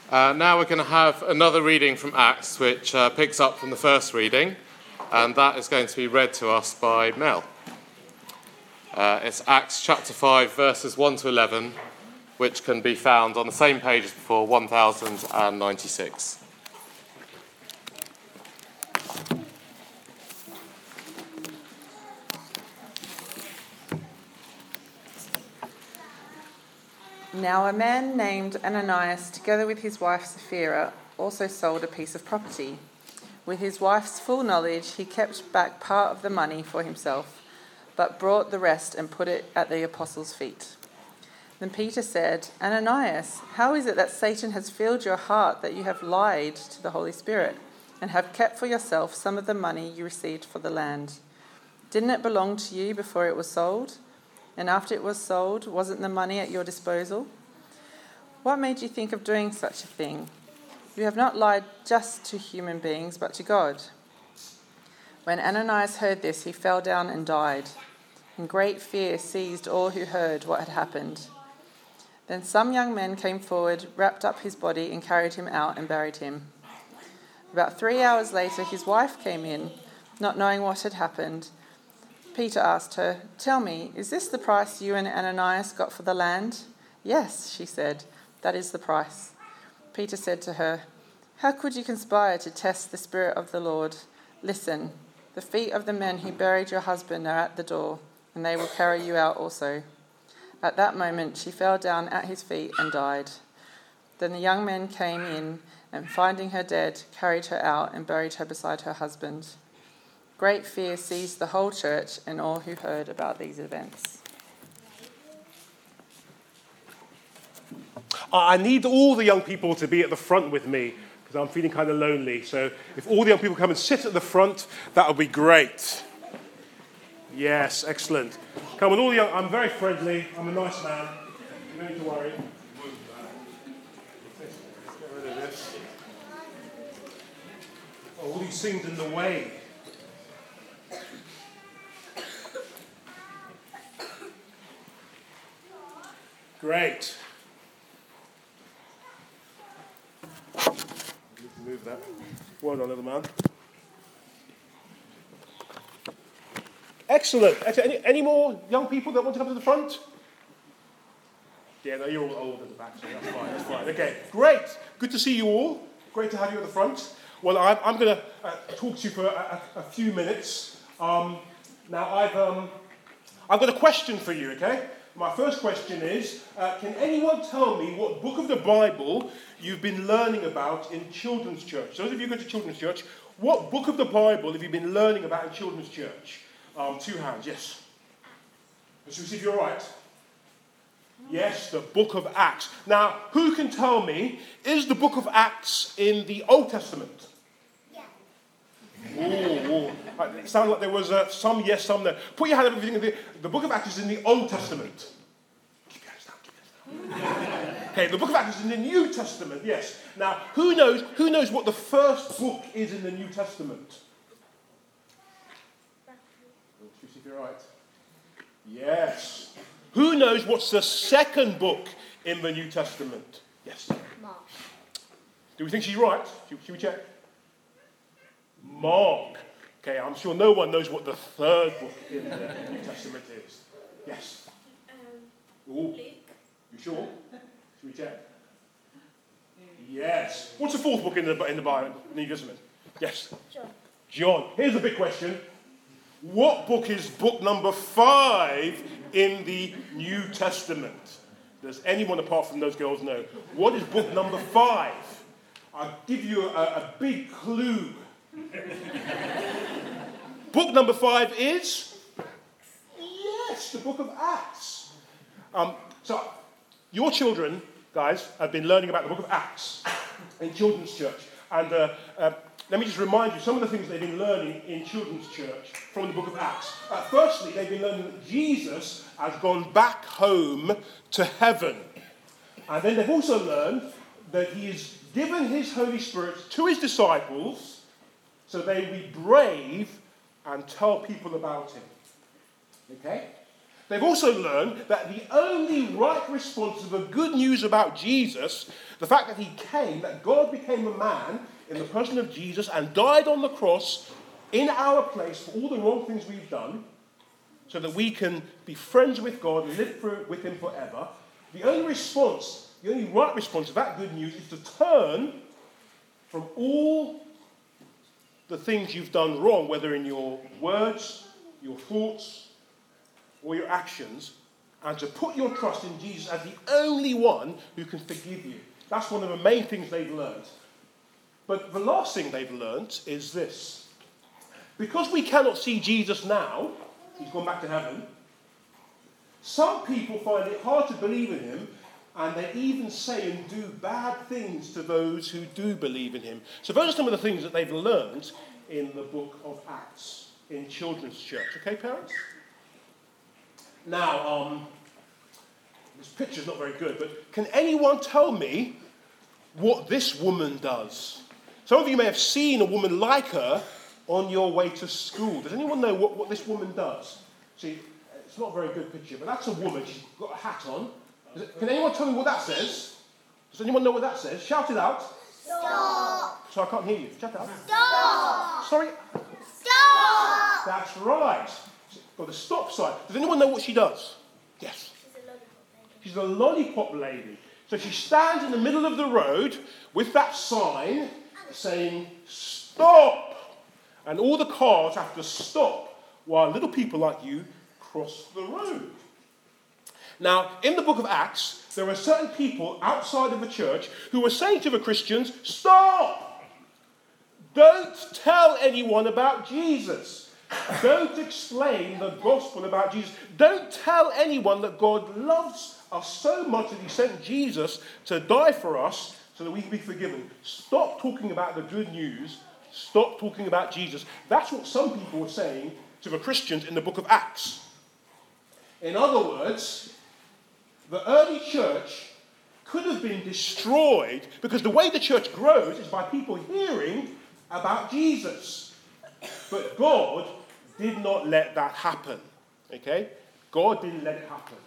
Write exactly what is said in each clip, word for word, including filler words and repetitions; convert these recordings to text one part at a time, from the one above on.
Uh, now we're going to have another reading from Acts, which uh, picks up from the first reading, and that is going to be read to us by Mel. Uh, it's Acts chapter five, verses one to eleven, which can be found on the same page as before, one thousand ninety-six. Now a man named Ananias, together with his wife Sapphira, also sold a piece of property. With his wife's full knowledge, he kept back part of the money for himself, but brought the rest and put it at the apostles' feet. Then Peter said, Ananias, how is it that Satan has filled your heart that you have lied to the Holy Spirit and have kept for yourself some of the money you received for the land? Didn't it belong to you before it was sold? And after it was sold, wasn't the money at your disposal? What made you think of doing such a thing? You have not lied just to human beings, but to God. When Ananias heard this, he fell down and died, and great fear seized all who heard what had happened. Then some young men came forward, wrapped up his body, and carried him out and buried him. About three hours later, his wife came in, not knowing what had happened. Peter asked her, Tell me, is this the price you and Ananias got for the land? Yes, she said, that is the price. Peter said to her, How could you conspire to test the Spirit of the Lord? Listen, the feet of the men who buried your husband are at the door, and they will carry you out also. At that moment she fell down at his feet and died. Then the young men came in, and finding her dead, carried her out and buried her beside her husband. Great fear seized the whole church and all who heard about these events. I need all the young people to be at the front with me because I'm feeling kind of lonely. So if all the young people come and sit at the front, that would be great. Yes, excellent. Come on, all the young. I'm very friendly. I'm a nice man. You don't need to worry. Get rid of this. Oh, all these things in the way. Great. Move that. Well done, little man. Excellent. Any, any more young people that want to come to the front? Yeah, no, you're all old at the back, so that's fine. That's fine. Okay, great. Good to see you all. Great to have you at the front. Well, I'm, I'm going to uh, talk to you for a, a, a few minutes. Um, now, I've um, I've got a question for you. Okay. My first question is, uh, can anyone tell me what book of the Bible you've been learning about in children's church? Those of you who go to children's church, what book of the Bible have you been learning about in children's church? Um, two hands, yes. Let's see if you're right. Yes, the book of Acts. Now, who can tell me, is the book of Acts in the Old Testament? Ooh, ooh. It sounded like there was uh, some yes, some no. Put your hand up if you think the, the book of Acts is in the Old Testament. Keep your hands down, keep your hands down. Okay, the book of Acts is in the New Testament, yes. Now, who knows, who knows what the first book is in the New Testament? Let's see if you're right. Yes. Who knows what's the second book in the New Testament? Yes. Mark. Do we think she's right? Should, should we check? Mark. Okay, I'm sure no one knows what the third book in the New Testament is. Yes. Um, Ooh. Luke. You sure? Should we check? Yes. What's the fourth book in the in the Bible, the New Testament? Yes. John. John. Here's a big question. What book is book number five in the New Testament? Does anyone apart from those girls know? What is book number five? I'll give you a, a big clue. Book number five is? Yes, the book of Acts. Um, so, your children, guys, have been learning about the book of Acts in children's church. And uh, uh, let me just remind you some of the things they've been learning in children's church from the book of Acts. Uh, firstly, they've been learning that Jesus has gone back home to heaven. And then they've also learned that he has given his Holy Spirit to his disciples so they will be brave and tell people about him. Okay? They've also learned that the only right response to the good news about Jesus, the fact that he came, that God became a man in the person of Jesus and died on the cross in our place for all the wrong things we've done, so that we can be friends with God and live for, with him forever. The only response, the only right response to that good news is to turn from all the things you've done wrong, whether in your words, your thoughts, or your actions, and to put your trust in Jesus as the only one who can forgive you. That's one of the main things they've learned. But the last thing they've learned is this. Because we cannot see Jesus now, he's gone back to heaven, some people find it hard to believe in him, and they even say and do bad things to those who do believe in him. So those are some of the things that they've learned in the book of Acts in children's church. Okay, parents? Now, um, this picture's not very good, but can anyone tell me what this woman does? Some of you may have seen a woman like her on your way to school. Does anyone know what, what this woman does? See, it's not a very good picture, but that's a woman. She's got a hat on. It, can anyone tell me what that says? Does anyone know what that says? Shout it out. Stop. So I can't hear you. Shout it out. Stop. Sorry? Stop. That's right. Got the stop sign. Does anyone know what she does? Yes. She's a lollipop lady. So she stands in the middle of the road with that sign saying, stop. And all the cars have to stop while little people like you cross the road. Now, in the book of Acts, there are certain people outside of the church who are saying to the Christians, stop! Don't tell anyone about Jesus. Don't explain the gospel about Jesus. Don't tell anyone that God loves us so much that he sent Jesus to die for us so that we can be forgiven. Stop talking about the good news. Stop talking about Jesus. That's what some people were saying to the Christians in the book of Acts. In other words, the early church could have been destroyed because the way the church grows is by people hearing about Jesus. But God did not let that happen. Okay? God didn't let it happen.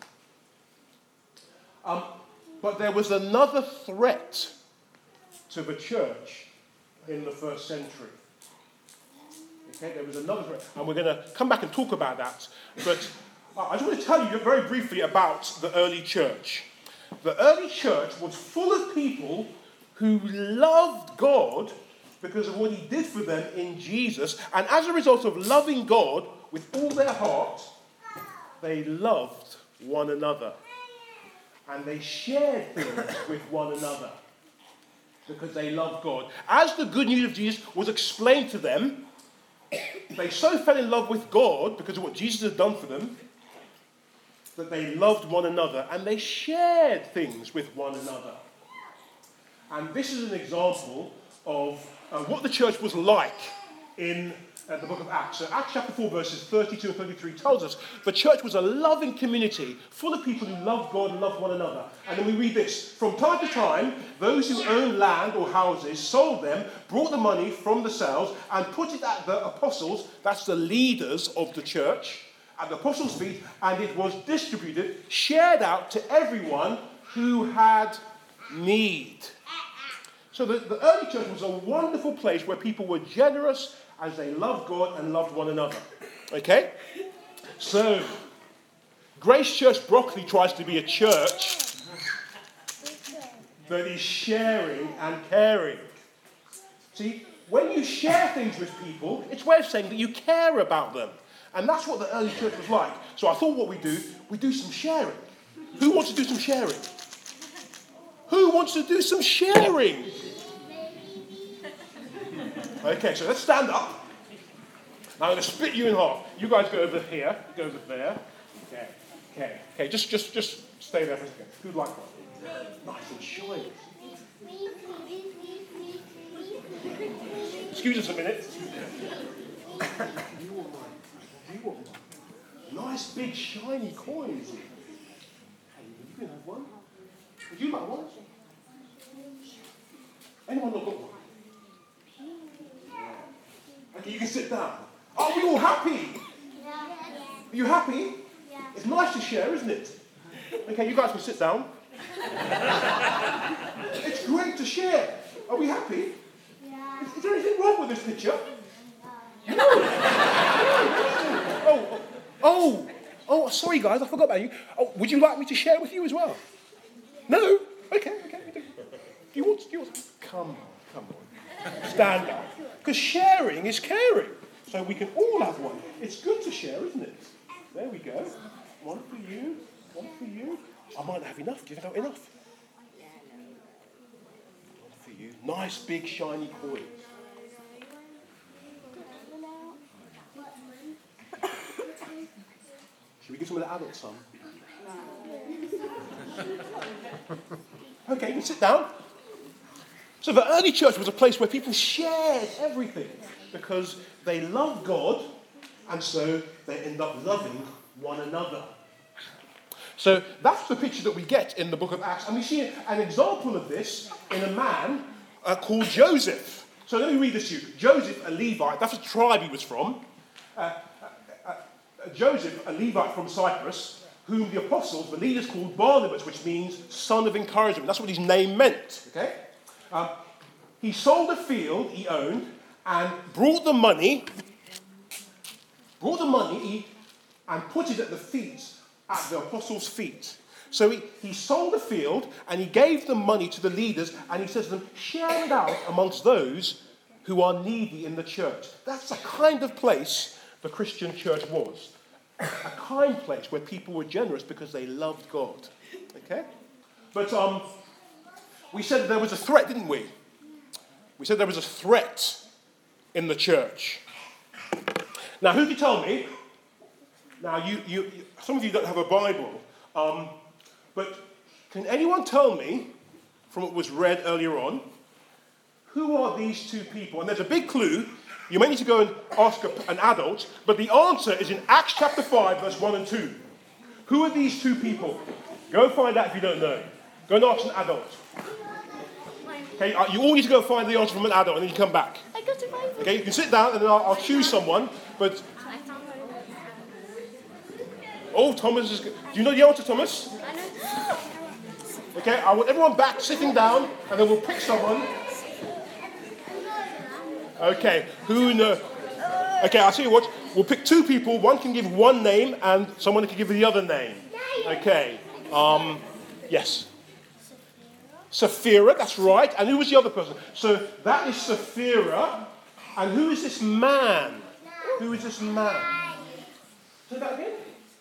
Um, but there was another threat to the church in the first century. Okay? There was another threat. And we're going to come back and talk about that. But I just want to tell you very briefly about the early church. The early church was full of people who loved God because of what he did for them in Jesus. And as a result of loving God with all their heart, they loved one another. And they shared things with one another because they loved God. As the good news of Jesus was explained to them, they so fell in love with God because of what Jesus had done for them that they loved one another and they shared things with one another. And this is an example of uh, what the church was like in uh, the book of Acts. So Acts chapter four verses thirty-two and thirty-three tells us the church was a loving community full of people who loved God and loved one another. And then we read this. From time to time, those who owned land or houses sold them, brought the money from the sales and put it at the apostles, that's the leaders of the church, at the apostles' feet, and it was distributed, shared out to everyone who had need. So the, the early church was a wonderful place where people were generous as they loved God and loved one another. Okay? So, Grace Church Brockley tries to be a church that is sharing and caring. See, when you share things with people, it's a way of saying that you care about them. And that's what the early church was like. So I thought what we do, we do some sharing. Who wants to do some sharing? Who wants to do some sharing? Okay, so let's stand up. Now I'm going to split you in half. You guys go over here, go over there. Okay, okay, okay. Just, just, just stay there for a second. Who'd like one? Nice and shiny. Excuse us a minute. You want mine? You want one? Nice big shiny coins. Hey, you can have one. Would you like one? Anyone not got one? Okay, you can sit down. Are we all happy? Yeah. Are you happy? Yeah. It's nice to share, isn't it? Okay, you guys can sit down. It's great to share. Are we happy? Yeah. Is, is there anything wrong with this picture? No. No. Oh, oh, oh, oh, sorry guys, I forgot about you. Oh, would you like me to share with you as well? No? Okay, okay. Do you want, do you want, come on, come on. Stand up. Because sharing is caring. So we can all have one. It's good to share, isn't it? There we go. One for you, one for you. I might not have enough. Do you think I've got enough? One for you. Nice, big, shiny coins. Should we give some of the adults some? Okay, you can sit down. So the early church was a place where people shared everything because they loved God, and so they end up loving one another. So that's the picture that we get in the book of Acts. And we see an example of this in a man uh, called Joseph. So let me read this to you. Joseph, a Levite, that's the tribe he was from. Uh, uh, uh, Joseph, a Levite from Cyprus, whom the apostles, the leaders, called Barnabas, which means son of encouragement. That's what his name meant. Okay? Um, he sold a field he owned and brought the money, brought the money and put it at the feet, at the apostles' feet. So he, he sold the field and he gave the money to the leaders and he says to them, share it out amongst those who are needy in the church. That's the kind of place the Christian church was. A kind place where people were generous because they loved God. Okay? But um, we said there was a threat, didn't we? We said there was a threat in the church. Now, who can tell me? Now, you, you, you some of you don't have a Bible, um, but can anyone tell me, from what was read earlier on, who are these two people? And there's a big clue. You may need to go and ask a, an adult, but the answer is in Acts chapter five, verse one and two. Who are these two people? Go find out if you don't know. Go and ask an adult. Okay, uh, you all need to go find the answer from an adult and then you come back. I got it right. Okay, you can sit down and then I'll, I'll choose someone, but... Oh, Thomas is good. Do you know the answer, Thomas? I know. Okay, I want everyone back sitting down and then we'll pick someone. Okay, who knows? Okay, I'll tell you what. We'll pick two people. One can give one name and someone can give the other name. Okay. Um, yes. Sapphira, that's right. And who was the other person? So that is Sapphira. And who is this man? Who is this man? Say that again?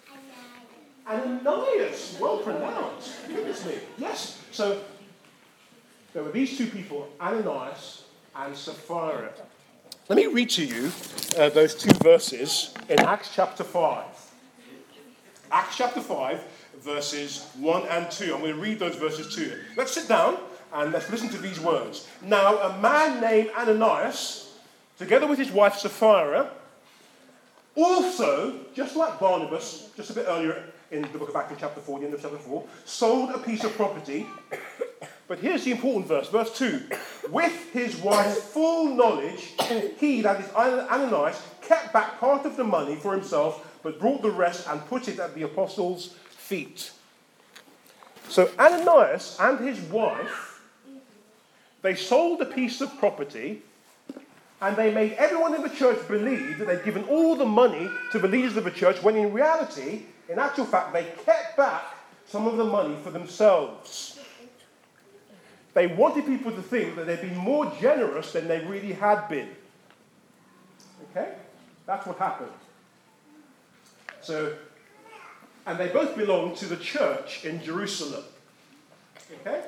Ananias. Well pronounced. Goodness me. Yes. So there were these two people, Ananias and Sapphira. Let me read to you uh, those two verses in Acts chapter five. Acts chapter five, verses one and two. I'm going to read those verses to you. Let's sit down and let's listen to these words. Now, a man named Ananias, together with his wife Sapphira, also, just like Barnabas, just a bit earlier in the book of Acts, chapter four, the end of chapter four, sold a piece of property. But here's the important verse, verse two. With his wife's full knowledge, he, that is Ananias, kept back part of the money for himself, but brought the rest and put it at the apostles' feet. So Ananias and his wife, they sold a piece of property, and they made everyone in the church believe that they'd given all the money to the leaders of the church, when in reality, in actual fact, they kept back some of the money for themselves. They wanted people to think that they'd been more generous than they really had been. Okay? That's what happened. So, and they both belonged to the church in Jerusalem. Okay?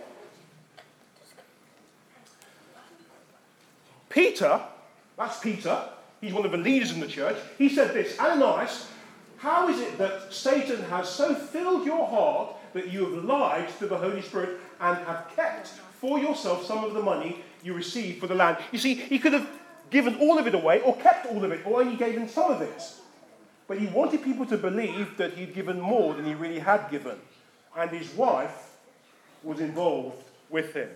Peter, that's Peter, he's one of the leaders in the church, he said this, Ananias, how is it that Satan has so filled your heart that you have lied to the Holy Spirit and have kept for yourself some of the money you received for the land? You see, he could have given all of it away or kept all of it or only gave them some of it. But he wanted people to believe that he'd given more than he really had given. And his wife was involved with him.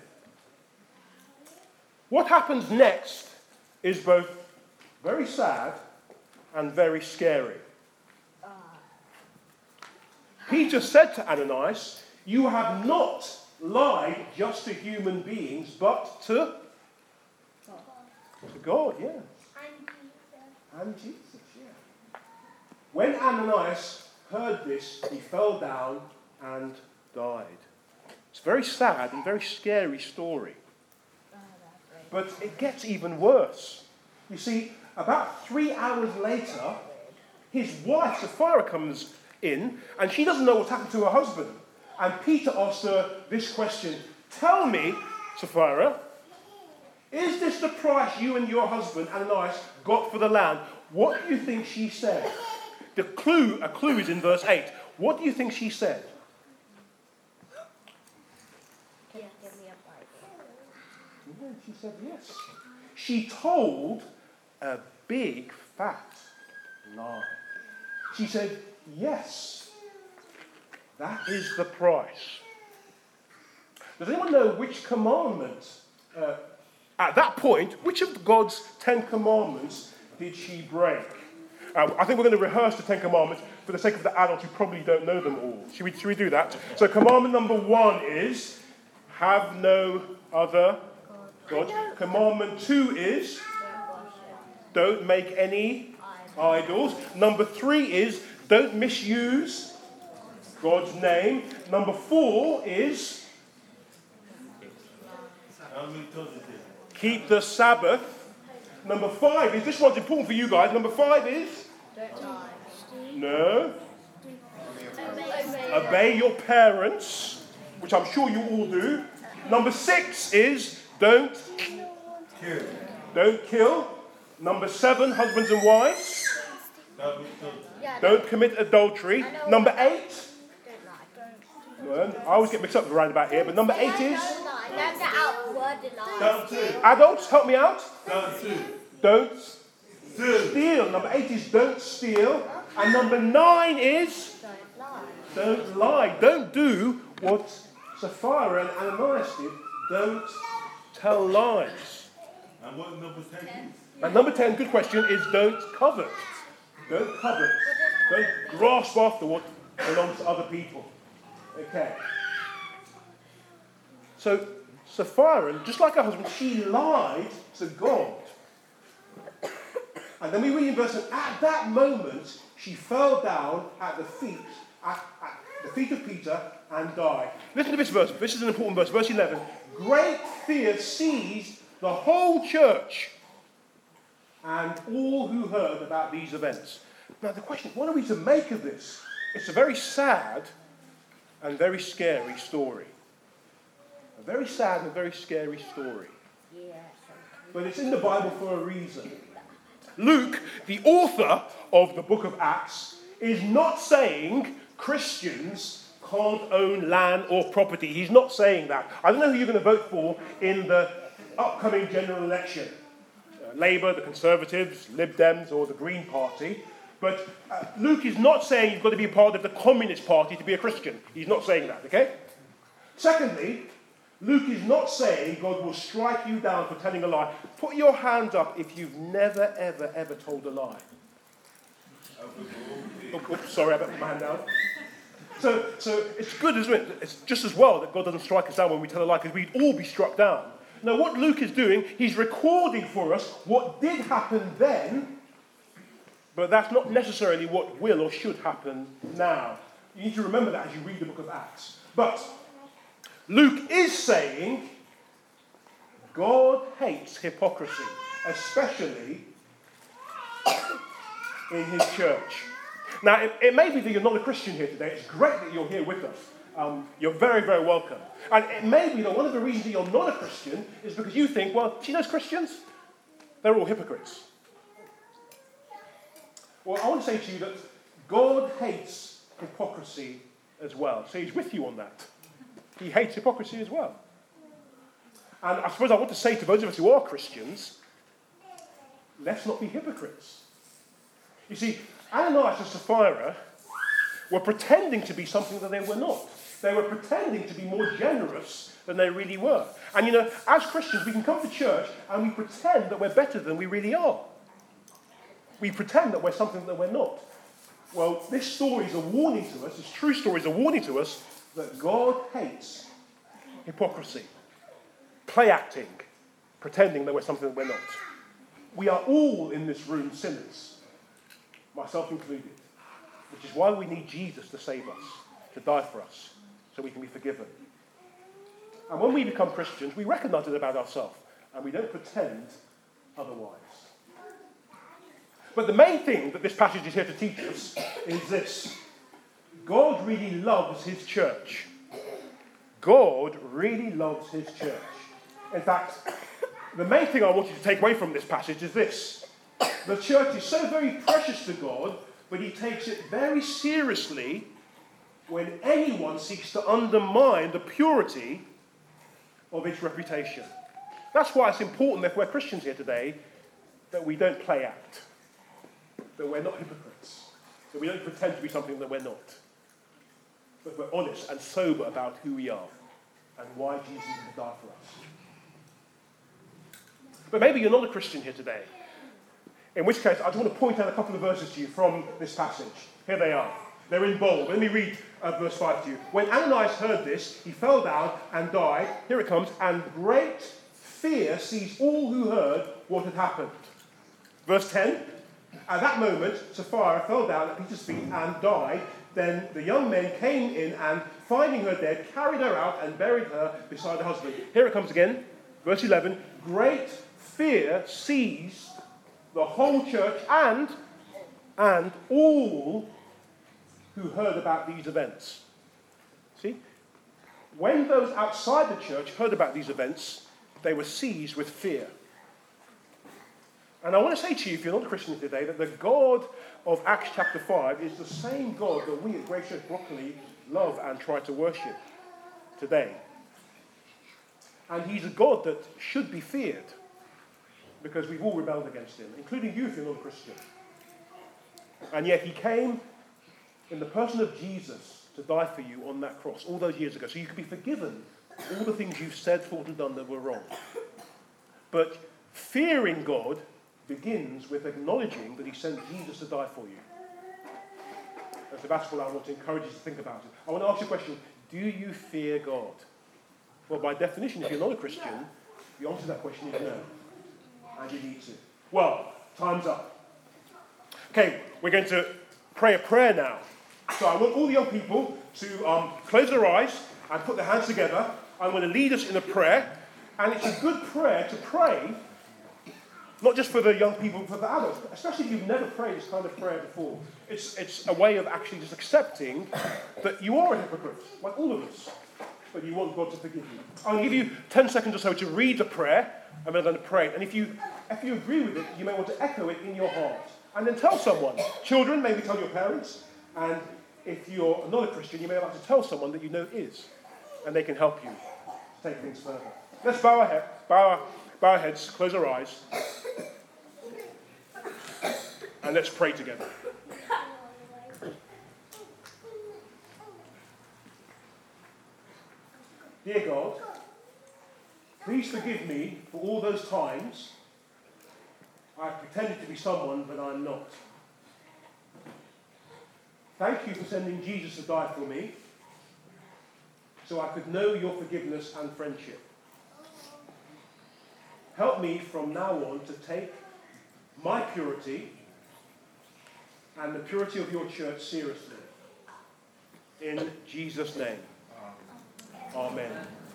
What happens next is both very sad and very scary. Peter said to Ananias, "You have not lied just to human beings, but to, to God." Yeah. And Jesus, yeah. When Ananias heard this, he fell down and died. It's a very sad and very scary story. But it gets even worse. You see, about three hours later, his wife, Sapphira, comes in, and she doesn't know what's happened to her husband. And Peter asked her this question: "Tell me, Sapphira, is this the price you and your husband, Ananias, got for the land?" What do you think she said? The clue, a clue is in verse eight. What do you think she said? Can you give me a Bible? Yeah, she said yes. She told a big fat lie. She said, "Yes, that is the price." Does anyone know which commandment, uh, at that point, which of God's Ten Commandments did she break? Uh, I think we're going to rehearse the Ten Commandments for the sake of the adults who probably don't know them all. Should we, should we do that? So commandment number one is, have no other gods. Commandment two is, don't make any idols. Number three is, don't misuse God's name. Number four is, keep the Sabbath. Number five is, this one's important for you guys. Number five is, no, obey your parents, which I'm sure you all do. Number six is, don't kill. Don't kill. Number seven, husbands and wives, don't commit adultery. Number eight, no, I always get mixed up around about here, but number eight is, adults, help me out. Don't steal. Number eight is, don't steal. And number nine is, don't lie. Don't do what Sapphira and Ananias did. Don't tell lies. And what number ten? And number ten, good question, is don't covet. Don't covet. Don't grasp after what belongs to other people. Okay. So Sapphira, just like her husband, she lied to God. And then we read in verse seven, at that moment, she fell down at the feet, at, at the feet of Peter and died. Listen to this verse. This is an important verse. Verse eleven. Great fear seized the whole church and all who heard about these events. Now the question, what are we to make of this? It's a very sad and very scary story. A very sad and very scary story. But it's in the Bible for a reason. Luke, the author of the book of Acts, is not saying Christians can't own land or property. He's not saying that. I don't know who you're going to vote for in the upcoming general election. Uh, Labour, the Conservatives, Lib Dems, or the Green Party. But uh, Luke is not saying you've got to be part of the Communist Party to be a Christian. He's not saying that, okay? Secondly, Luke is not saying God will strike you down for telling a lie. Put your hand up if you've never, ever, ever told a lie. Oh, oh, sorry, I better put my hand down. So, so it's good, isn't it? It's just as well that God doesn't strike us down when we tell a lie, because we'd all be struck down. Now, what Luke is doing, he's recording for us what did happen then, but that's not necessarily what will or should happen now. You need to remember that as you read the book of Acts. But Luke is saying God hates hypocrisy, especially in his church. Now, it, it may be that you're not a Christian here today. It's great that you're here with us. Um, you're very, very welcome. And it may be that one of the reasons that you're not a Christian is because you think, well, see those Christians? They're all hypocrites. Well, I want to say to you that God hates hypocrisy as well. So he's with you on that. He hates hypocrisy as well. And I suppose I want to say to those of us who are Christians, let's not be hypocrites. You see, Ananias and Sapphira were pretending to be something that they were not. They were pretending to be more generous than they really were. And you know, as Christians, we can come to church and we pretend that we're better than we really are. We pretend that we're something that we're not. Well, this story is a warning to us, this true story is a warning to us that God hates hypocrisy, play acting, pretending that we're something that we're not. We are all in this room sinners, myself included, which is why we need Jesus to save us, to die for us, so we can be forgiven. And when we become Christians, we recognize it about ourselves, and we don't pretend otherwise. But the main thing that this passage is here to teach us is this. God really loves his church. God really loves his church. In fact, the main thing I want you to take away from this passage is this. The church is so very precious to God, but he takes it very seriously when anyone seeks to undermine the purity of its reputation. That's why it's important that if we're Christians here today, that we don't play act, that we're not hypocrites, that we don't pretend to be something that we're not, but we're honest and sober about who we are and why Jesus has died for us. But maybe you're not a Christian here today, in which case I just want to point out a couple of verses to you from this passage. Here they are. They're in bold. Let me read uh, verse five to you. When Ananias heard this, he fell down and died. Here it comes. And great fear seized all who heard what had happened. Verse ten. At that moment, Sapphira fell down at Peter's feet and died. Then the young men came in and, finding her dead, carried her out and buried her beside her husband. Here it comes again. Verse eleven. Great fear seized the whole church and, and all who heard about these events. See? When those outside the church heard about these events, they were seized with fear. And I want to say to you, if you're not a Christian today, that the God of Acts chapter five is the same God that we at Grace Church Broccoli love and try to worship today. And he's a God that should be feared because we've all rebelled against him, including you if you're not a Christian. And yet he came in the person of Jesus to die for you on that cross all those years ago, so you could be forgiven all the things you've said, thought, and done that were wrong. But fearing God begins with acknowledging that he sent Jesus to die for you. And so that's what I want to encourage you to think about it. I want to ask you a question. Do you fear God? Well, by definition, if you're not a Christian, the answer to that question is no. And you need to. Well, time's up. Okay, we're going to pray a prayer now. So I want all the young people to um, close their eyes and put their hands together. I'm going to lead us in a prayer. And it's a good prayer to pray, not just for the young people, but for the adults, especially if you've never prayed this kind of prayer before. It's, it's a way of actually just accepting that you are a hypocrite, like all of us, but you want God to forgive you. I'll give you ten seconds or so to read the prayer, and then I'm going to pray. And if you, if you agree with it, you may want to echo it in your heart. And then tell someone. Children, maybe tell your parents. And if you're not a Christian, you may like to tell someone that you know is. And they can help you to take things further. Let's bow our, head, bow, our, bow our heads, close our eyes. And let's pray together. Dear God, please forgive me for all those times I've pretended to be someone that I'm not. Thank you for sending Jesus to die for me, so I could know your forgiveness and friendship. Help me from now on to take my purity and the purity of your church seriously. In Jesus' name. Amen.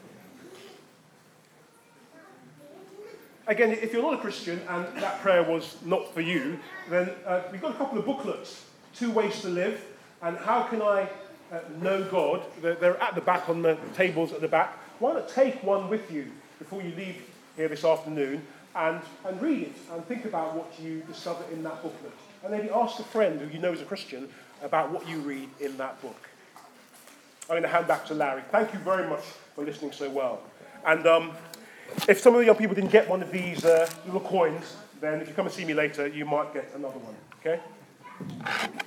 Again, if you're not a Christian and that prayer was not for you, then uh, we've got a couple of booklets. Two Ways to Live and How Can I uh, Know God? They're, they're at the back on the tables at the back. Why not take one with you before you leave here this afternoon and, and read it and think about what you discover in that booklet. And maybe ask a friend who you know is a Christian about what you read in that book. I'm going to hand back to Larry. Thank you very much for listening so well. And um, if some of the young people didn't get one of these uh, little coins, then if you come and see me later, you might get another one. Okay?